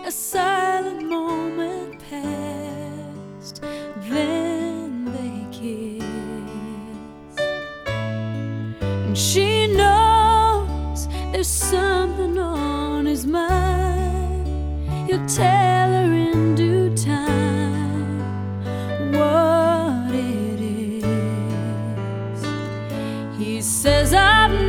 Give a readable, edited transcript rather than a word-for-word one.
A silent moment passed, then they kissed. And she knows there's something on his mind. He'll tell her in due time what it is. He says, I've